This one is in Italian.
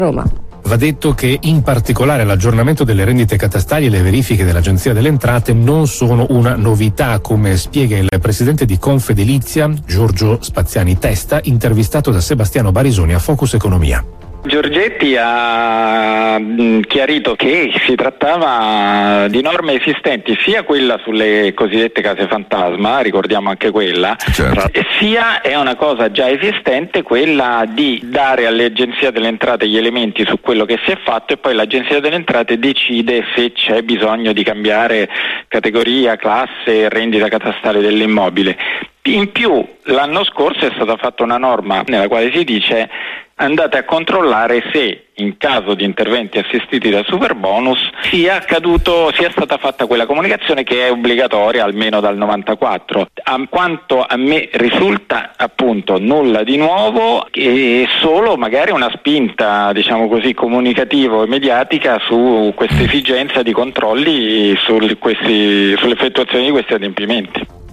Roma. Va detto che in particolare l'aggiornamento delle rendite catastali e le verifiche dell'Agenzia delle Entrate non sono una novità, come spiega il presidente di Confedilizia, Giorgio Spaziani Testa, intervistato da Sebastiano Barisoni a Focus Economia. Giorgetti ha chiarito che si trattava di norme esistenti, sia quella sulle cosiddette case fantasma, ricordiamo anche quella, certo, sia è una cosa già esistente quella di dare alle agenzie delle entrate gli elementi su quello che si è fatto e poi l'agenzia delle entrate decide se c'è bisogno di cambiare categoria, classe, rendita catastale dell'immobile. In più l'anno scorso è stata fatta una norma nella quale si dice: andate a controllare se in caso di interventi assistiti da superbonus sia stata fatta quella comunicazione che è obbligatoria almeno dal 94. A quanto a me risulta, appunto, nulla di nuovo e solo magari una spinta, diciamo così, comunicativo e mediatica su questa esigenza di controlli sull'effettuazione di questi adempimenti.